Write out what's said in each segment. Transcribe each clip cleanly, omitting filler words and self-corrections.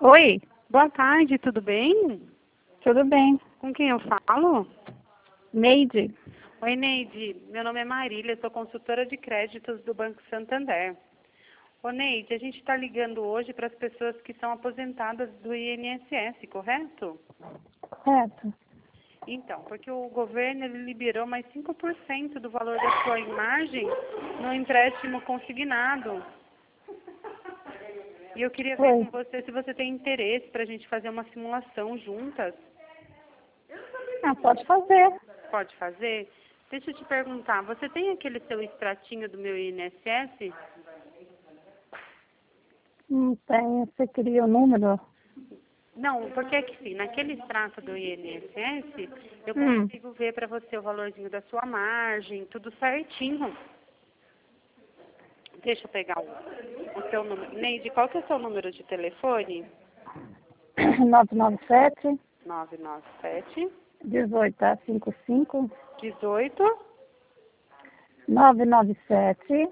Oi, Boa tarde, tudo bem? tudo bem? Com quem eu falo? Neide. Oi, Neide. Meu nome é Marília, sou consultora de créditos do Banco Santander. Ô, Neide, a gente está ligando hoje para as pessoas que são aposentadas do INSS, correto? Certo. Então, porque o governo ele liberou mais 5% do valor da sua imagem no empréstimo consignado. E eu queria ver Oi. com você se você tem interesse para a gente fazer uma simulação juntas. Ah, pode fazer. Pode fazer? Deixa eu te perguntar, você tem aquele seu extratinho do meu INSS? Não tem, você queria o número? Não, porque é que sim, naquele extrato do INSS, eu Hum. consigo ver para você o valorzinho da sua margem, tudo certinho. Deixa eu pegar o seu número. Neide, qual que é o seu número de telefone? 997 997 1855 18 997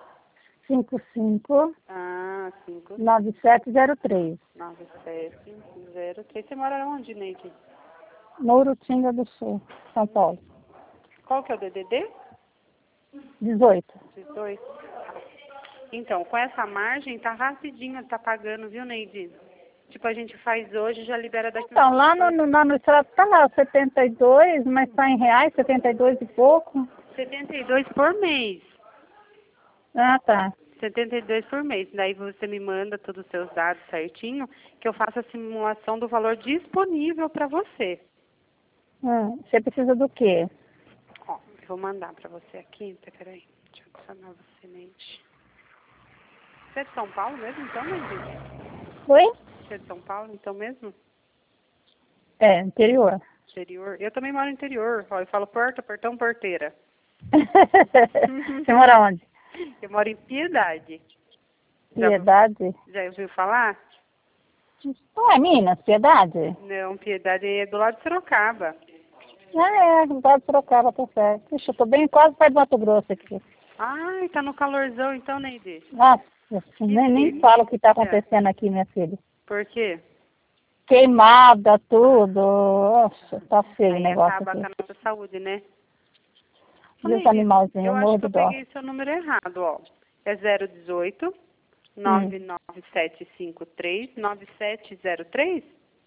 55 5 9703. 9703. Você mora onde, Neide? Mourutinga do Sul, São Paulo. Qual que é o DDD? 18. 18. Então, com essa margem, tá rapidinho, tá pagando, viu, Neide? Tipo, a gente faz hoje, já libera daqui Então, lá no extrato tá lá, 72, mas tá em reais, 72 e pouco. 72 por mês. Ah, tá. 72 por mês. Daí você me manda todos os seus dados certinho, que eu faço a simulação do valor disponível para você. Você precisa do quê? Ó, eu vou mandar para você aqui. Peraí, deixa eu adicionar você, Neide. Você é de São Paulo mesmo, então, Neide? Oi? Você é de São Paulo, então mesmo? É, interior. Interior. Eu também moro no interior. Ó, eu falo porta, portão, porteira. Você mora onde? Eu moro em Piedade. Piedade? Já ouviu falar? Ah, Minas, Piedade? Não, Piedade é do lado de Sorocaba. Ah, é, pode trocar, tá certo. Ixi, eu tô bem quase perto do Mato Grosso aqui. Ai, tá no calorzão então, Neide. Nossa, Que nem falo o que tá delícia. acontecendo aqui, minha filha. Por quê? Queimada, tudo. Nossa, tá feio o Aí negócio acaba aqui. com a nossa saúde, né? Ô, E os Neide, animalzinhos, eu eu acho morro que de eu dó. peguei seu número errado, ó. É 018 Hum. 99753 9703?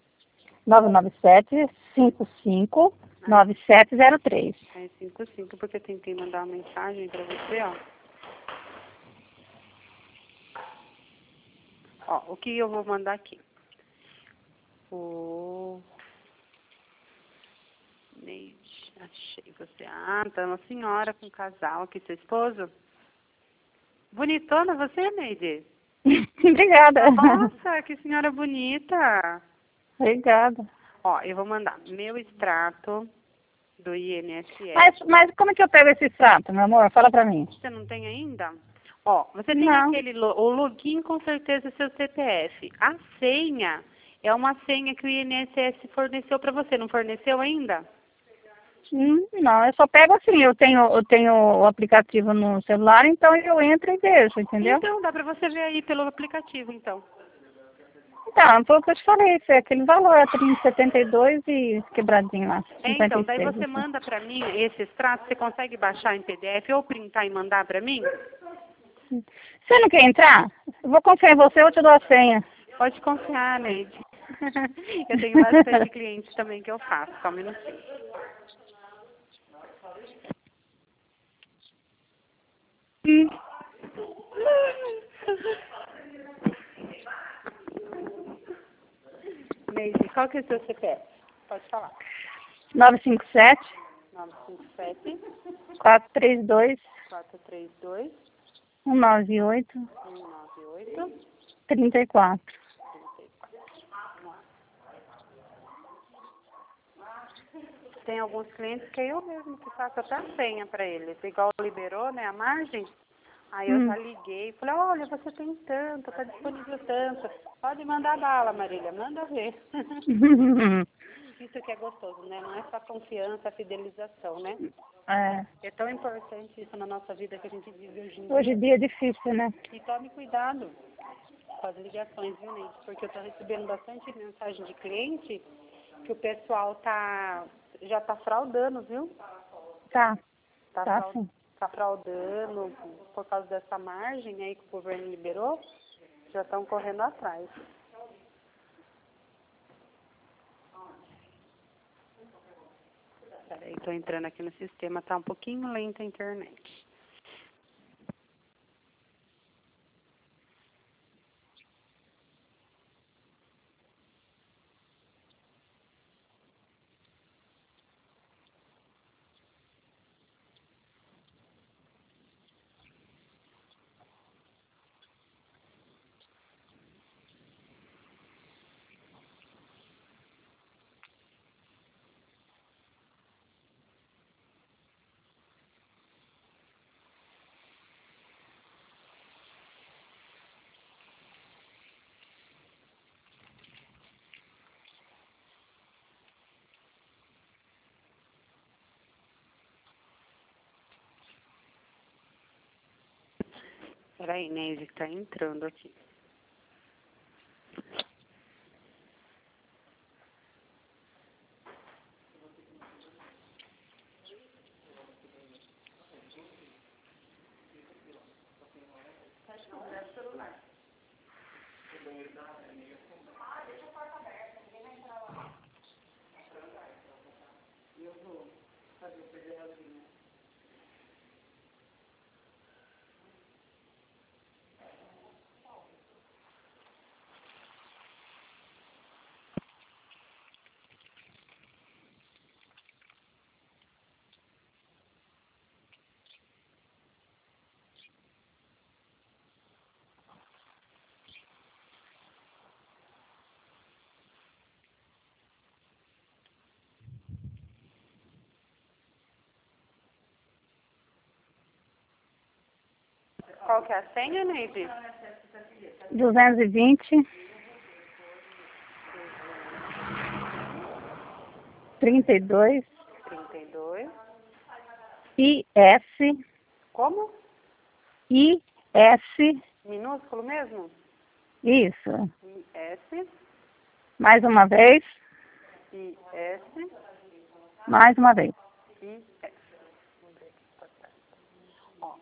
997 55 9703. É 55, porque eu tentei mandar uma mensagem pra você, ó. Ó, o que eu vou mandar aqui? O Neide, achei você. Ah, tá uma senhora com casal aqui, seu esposo. Bonitona você, Neide? Obrigada. Nossa, que senhora bonita. Obrigada. Ó, eu vou mandar meu extrato do INSS. Mas como é que eu pego esse extrato, meu amor? Fala pra mim. Você não tem ainda? Ó, você tem Não. aquele, o login com certeza é seu CPF. A senha é uma senha que o INSS forneceu para você, não forneceu ainda? Não, eu só pego assim, eu tenho o aplicativo no celular, então eu entro e vejo, entendeu? Então, dá para você ver aí pelo aplicativo, então. Então, foi o que eu te falei, foi aquele valor, 72 e quebradinho lá, Então, daí 56. você Assim. manda para mim esse extrato, você consegue baixar em PDF ou printar e mandar para mim? Você não quer entrar? Eu vou confiar em você, eu te dou a senha. Pode confiar, Neide. Eu tenho bastante clientes também que eu faço, só um minutinho. Neide, qual que é o seu CPF? Pode falar. 957 957 432 432 198 198 34. Tem alguns clientes que eu mesmo que faço até a senha para eles. Igual liberou, né, a margem. Aí eu já liguei e falei, olha, você tem tanto, tá disponível tanto. Pode mandar bala, Marília, manda ver. Isso que é gostoso, né? Não é só confiança, fidelização, né? É tão importante isso na nossa vida que a gente vive hoje em dia. Hoje em dia é difícil, né? E tome cuidado. com as ligações, viu, Neide? Porque eu tô recebendo bastante mensagem de cliente que o pessoal já tá fraudando, viu? Tá, Tá, tá sim. tá fraudando por causa dessa margem aí que o governo liberou, já estão correndo atrás. Peraí, tô entrando aqui no sistema, tá um pouquinho lenta a internet. Peraí, Neide, que tá entrando aqui. Qual que é a senha, Neide? 220, 32, 32. IS, Como? IS, Minúsculo mesmo? isso. IS, Mais uma vez, IS, mais uma vez. IS. Vamos ver aqui, tá certo. Ó,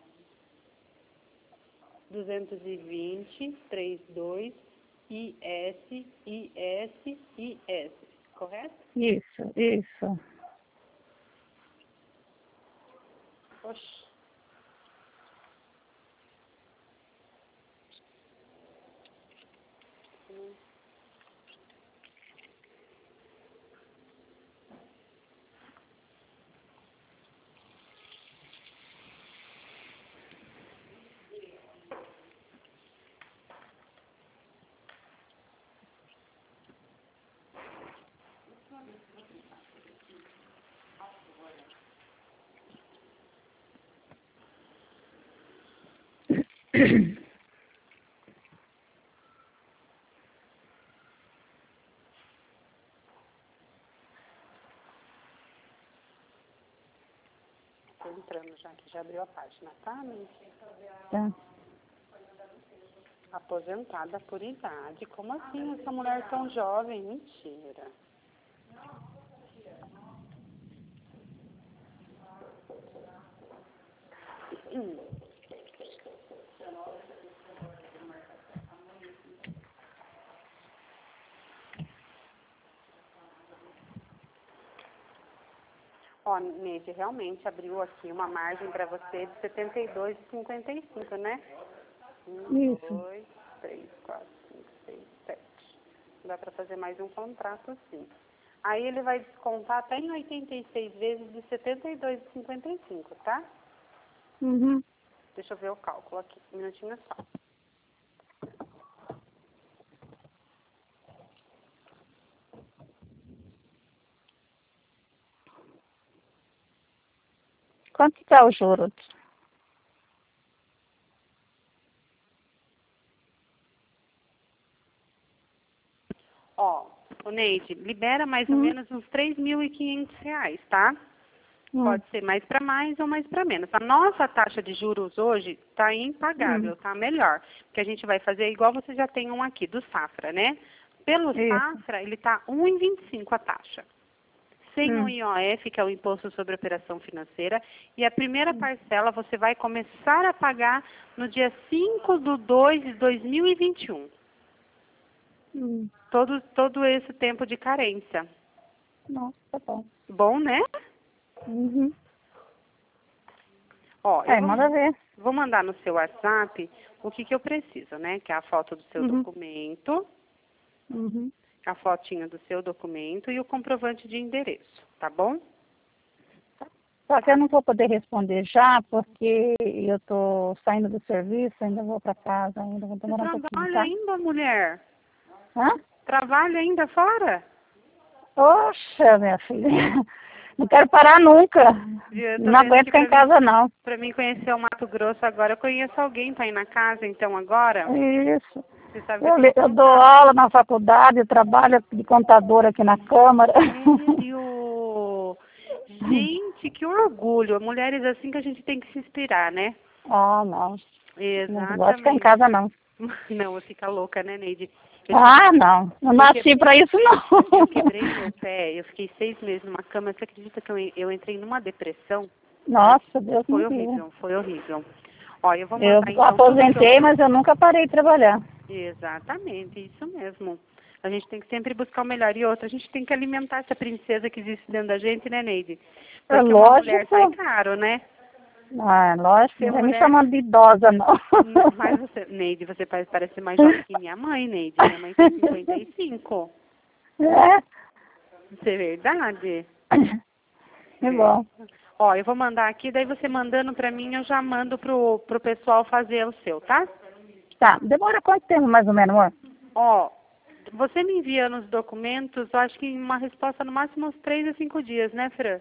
220, 32, IS, IS, IS. Correto? Isso. Oxi. Tô entrando já, que já abriu a página, tá, Neide? Tá. Aposentada por idade. Como assim essa mulher tão jovem? Mentira. Ó, Neide, realmente abriu aqui uma margem para você de 72,55, né? Isso. 2, 3, 4, 5, 6, 7. Dá para fazer mais um contrato assim. Aí ele vai descontar até em 86 vezes de 72,55, tá? Uhum. Deixa eu ver o cálculo aqui. Um minutinho só. Quanto que é o juros? Ó, ô Neide, libera mais ou menos uns R$ 3.500, tá? Pode ser mais para mais ou mais para menos. A nossa taxa de juros hoje está impagável, está melhor. Porque a gente vai fazer igual você já tem um aqui, do Safra, né? Pelo Safra, ele está 1,25 a taxa. Sem o IOF, que é o Imposto sobre Operação Financeira. E a primeira parcela você vai começar a pagar no dia 5/2/2021. Todo esse tempo de carência. Nossa, tá bom. Bom, né? Ó, manda ver. vou mandar no seu WhatsApp o que eu preciso, né? Que é a foto do seu documento, a fotinha do seu documento e o comprovante de endereço, tá bom? Só que eu não vou poder responder já, porque eu tô saindo do serviço, ainda vou para casa, ainda vou demorar um pouquinho, Trabalha tá? ainda, mulher? Hã? Trabalha ainda fora? Poxa, minha filha, não quero parar nunca. Não aguento ficar em casa, não. Para mim conhecer o Mato Grosso agora, eu conheço alguém para ir na casa, então, agora? Isso. Você sabe Eu dou aula na faculdade, eu trabalho de contadora aqui na Câmara. Sério? Gente, que orgulho. Mulheres assim que a gente tem que se inspirar, né? Ah, não. Exatamente. Não gosto de ficar em casa, não. Não, você fica louca, né, Neide? Não. Não nasci pra isso, não. Eu quebrei meu pé, eu fiquei 6 meses numa cama. Você acredita que eu entrei numa depressão? Nossa, Deus me Foi livre. horrível, foi horrível. Ó, eu vou Eu mandar então aposentei, mas eu nunca parei de trabalhar. Exatamente, isso mesmo. A gente tem que sempre buscar o melhor. E outra, a gente tem que alimentar essa princesa que existe dentro da gente, né, Neide? Porque uma mulher sai caro, né? Ah, lógico, não Ser vai me mulher- chamando de idosa, não. Mas você, Neide, você parece mais jovem que minha mãe, Neide. Minha mãe tem 55. É? Isso é verdade. Que bom. Ó, eu vou mandar aqui, daí você mandando pra mim, eu já mando pro pessoal fazer o seu, tá? Tá, demora quanto tempo mais ou menos, amor? Ó, você me enviando os documentos, eu acho que uma resposta no máximo uns 3 a 5 dias, né, Fran?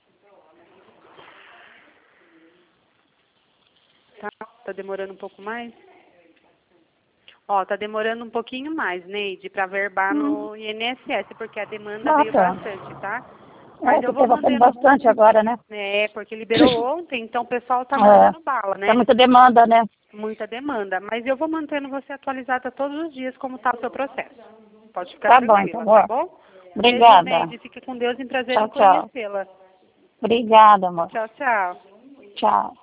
Tá demorando um pouco mais? Ó, tá demorando um pouquinho mais, Neide, pra verbar no INSS, porque a demanda veio bastante, tá? Mas eu vou tendo bastante agora, né? É, porque liberou ontem, então o pessoal tá mandando bala, né? Tá muita demanda, né? Muita demanda. Mas eu vou mantendo você atualizada todos os dias como tá o seu processo. Pode ficar Tá bom, tranquila, então, tá bom? Obrigada. Beijo, Neide. Fique com Deus e prazer Tchau, em conhecê-la. Obrigada, amor. Tchau, tchau. Tchau.